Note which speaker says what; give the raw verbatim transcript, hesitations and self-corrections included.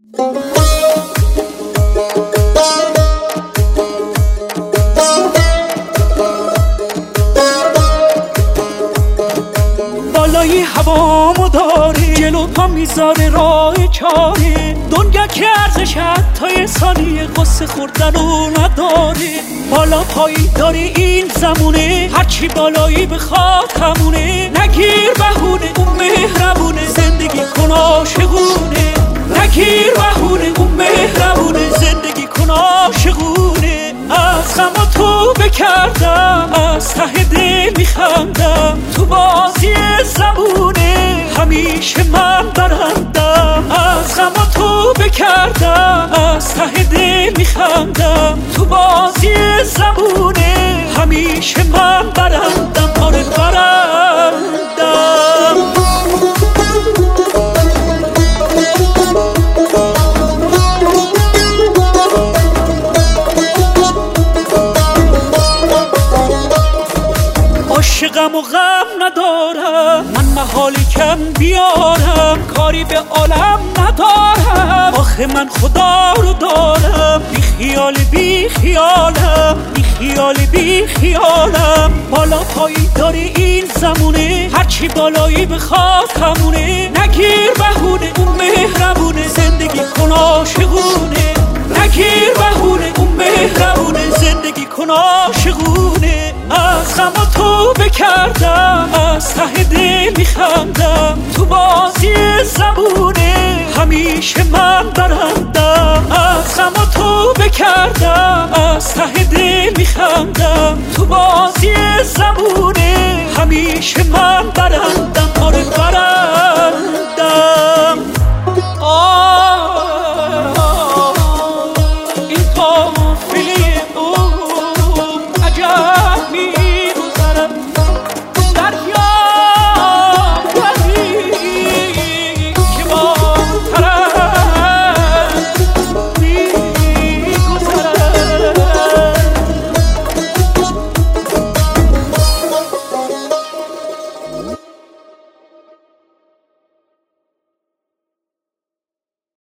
Speaker 1: بالای هوامو داری، جلو پا میذاره راه چاری، دنیا که ارزش حتی ثانیه قصه خوردن رو نداری. بالا پایی داری این زمونه، هرچی بالایی بخواد همونه. نگیر بهونه اون مهربونه، زندگی کن عاشقونه. نگیر بهونه اون مهربونه، زندگی کن عاشقونه. از غم و توبه کردم، از ته دل میخندم، تو بازی زمونه همیشه من برندم. از غم و توبه کردم، از ته دل میخندم، تو بازی زمونه همیشه من برندم. آره برندم. عاشقم و غم ندارم، من محالی کم بیارم، کاری به عالم ندارم. آخه من خدا رو دارم، بی خیال بی خیالم، بی خیال بی خیالم. بالا پایی داری این زمونه، هرچی بالایی بخواد همونه. نگیر بهونه اون مهربونه، زندگی کن عاشقونه. نگیر بهونه اون مهربونه، زندگی کن عاشقونه. از غم و توبه کردم، از ته دل میخندم، تو بازی زمونه همیشه من برندم. از غم و توبه کردم، از ته دل میخندم، تو بازی زمونه همیشه من برندم. آره برندم.